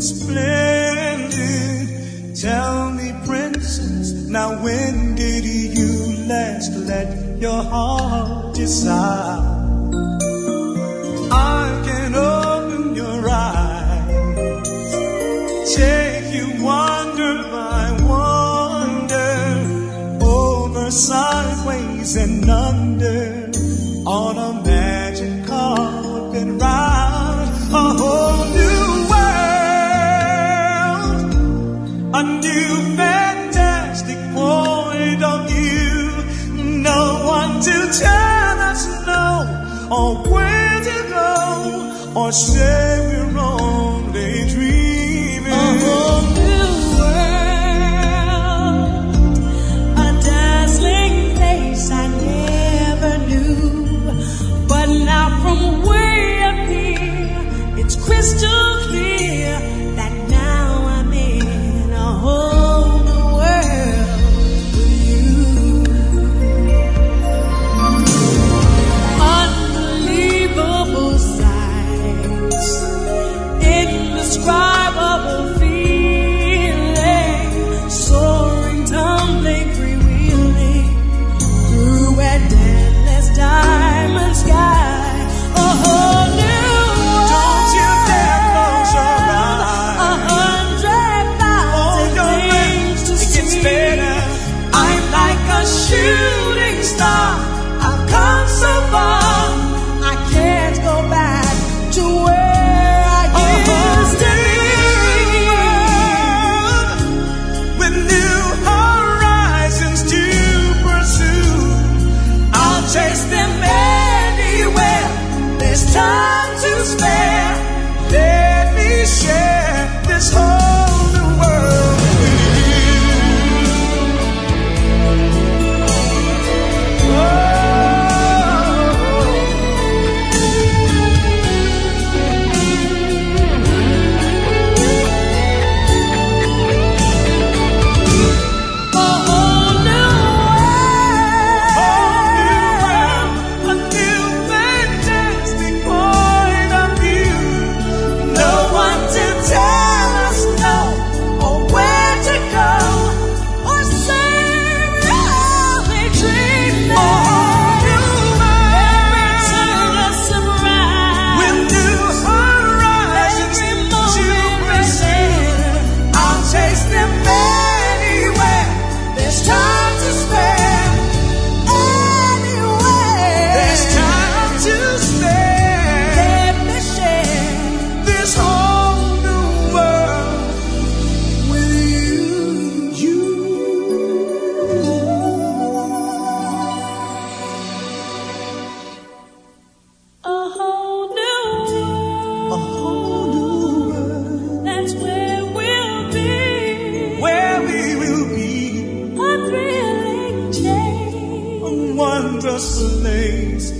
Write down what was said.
splendid. Tell me, princess, now when did you last let your heart decide? I can open your eyes, take you wonder by wonder, over, sideways and under, on a magic carpet ride, a whole new world, a new fantastic point of view. No one to tell us no, or where to go, or say we're only dreaming. A whole new world, a dazzling place I never knew. But now from way up here, it's crystal clear that now I'm in a whole new world with you. Unbelievable sights, indescribable feeling, soaring, tumbling, freewheeling through a endless diamond sky. A whole new world. Don't you dare close your eyes. 100,000 things to it gets see. better. I'm like a shooting star. I've come so far. I can't go back to where I used to be. With new horizons to pursue, I'll chase them anywhere. There's time to spare. let me share this whole new world with you. A whole new world. A new fantastic point of view. No one to tell us no, or where to go, or say we're only dreaming. Every turn a surprise. With new horizons Every to moment pursue, I'll chase them anywhere. There's time to spare. Anywhere. there's time to spare. Let me share This whole new world with you. a whole new A world. whole new world That's where we'll be. where we will be. A thrilling change. A wondrous place